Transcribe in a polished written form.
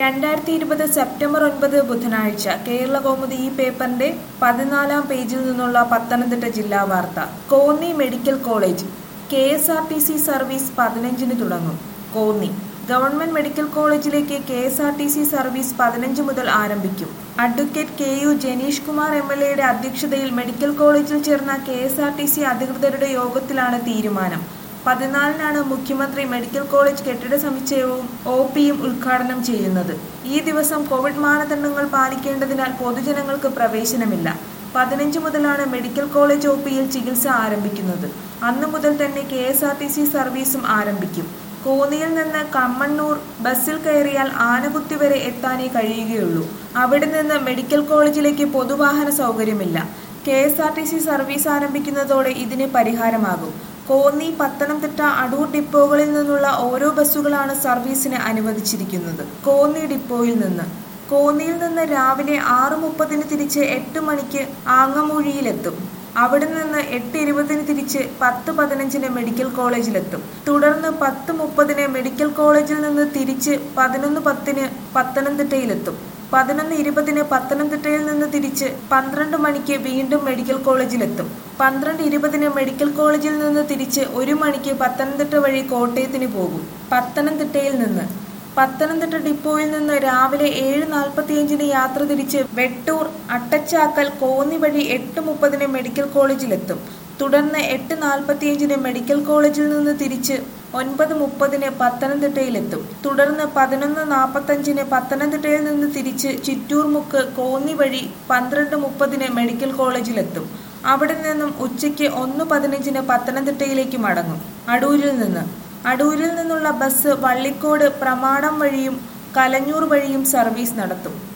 2020 September 9 ബുധനാഴ്ച കേരളകൗമുദി ഈ പേപ്പറിന്റെ 14-ാം പേജിൽ നിന്നുള്ള പത്തനംതിട്ട ജില്ലാ വാർത്ത. Konni medical college KSRTC service 15-ന് തുടങ്ങും. കോന്നി ഗവൺമെന്റ് മെഡിക്കൽ കോളേജിലേക്ക് KSRTC സർവീസ് 15 മുതൽ ആരംഭിക്കും. Advocate KU Janeesh Kumar MLA യുടെ അധ്യക്ഷതയിൽ മെഡിക്കൽ കോളേജിൽ ചേർന്ന KSRTC അധികൃതരുടെ യോഗത്തിലാണ് തീരുമാനം. 14-നാണ് മുഖ്യമന്ത്രി മെഡിക്കൽ കോളേജ് കെട്ടിട സമുച്ചയവും OPയും ഉദ്ഘാടനം ചെയ്യുന്നത്. ഈ ദിവസം കോവിഡ് മാനദണ്ഡങ്ങൾ പാലിക്കേണ്ടതിനാൽ പൊതുജനങ്ങൾക്ക് പ്രവേശനമില്ല. 15 മുതലാണ് മെഡിക്കൽ കോളേജ് OPയിൽ ചികിത്സ ആരംഭിക്കുന്നത്. അന്നു മുതൽ തന്നെ KSRTC സർവീസും ആരംഭിക്കും. കോന്നിയിൽ നിന്ന് കമ്മണ്ണൂർ ബസ്സിൽ കയറിയാൽ ആനകുത്തി വരെ എത്താനേ കഴിയുകയുള്ളൂ. അവിടെ നിന്ന് മെഡിക്കൽ കോളേജിലേക്ക് പൊതുവാഹന സൗകര്യമില്ല. KSRTC സർവീസ് ആരംഭിക്കുന്നതോടെ ഇതിന് പരിഹാരമാകും. കോന്നി, പത്തനംതിട്ട, അടൂർ ഡിപ്പോകളിൽ നിന്നുള്ള ഓരോ ബസ്സുകളാണ് സർവീസിന് അനുവദിച്ചിരിക്കുന്നത്. കോന്നിയിൽ നിന്ന് രാവിലെ 6:30 തിരിച്ച് 8 മണിക്ക് ആങ്ങമൂഴിയിലെത്തും. അവിടെ നിന്ന് 8:20 തിരിച്ച് 10:15 മെഡിക്കൽ കോളേജിലെത്തും. തുടർന്ന് 10:30 മെഡിക്കൽ കോളേജിൽ നിന്ന് തിരിച്ച് 11:10 പത്തനംതിട്ടയിലെത്തും. 11:20 പത്തനംതിട്ടയിൽ നിന്ന് തിരിച്ച് 12 മണിക്ക് വീണ്ടും മെഡിക്കൽ കോളേജിലെത്തും. 12:20 മെഡിക്കൽ കോളേജിൽ നിന്ന് തിരിച്ച് 1 മണിക്ക് പത്തനംതിട്ട വഴി കോട്ടയത്തിന് പോകും. പത്തനംതിട്ട ഡിപ്പോയിൽ നിന്ന് രാവിലെ 7:45 യാത്ര തിരിച്ച് വെട്ടൂർ, അട്ടച്ചാക്കൽ, കോന്നി വഴി 8:30 മെഡിക്കൽ കോളേജിലെത്തും. തുടർന്ന് 8:45 മെഡിക്കൽ കോളേജിൽ നിന്ന് തിരിച്ച് 9:30 പത്തനംതിട്ടയിലെത്തും. തുടർന്ന് 11:45 പത്തനംതിട്ടയിൽ നിന്ന് തിരിച്ച് ചിറ്റൂർമുക്ക്, കോന്നി വഴി 12:30 മെഡിക്കൽ കോളേജിലെത്തും. അവിടെ നിന്നും ഉച്ചയ്ക്ക് 1:15 പത്തനംതിട്ടയിലേക്ക് മടങ്ങും. അടൂരിൽ നിന്നുള്ള ബസ് വള്ളിക്കോട്, പ്രമാടം വഴിയും കലഞ്ഞൂർ വഴിയും സർവീസ് നടത്തും.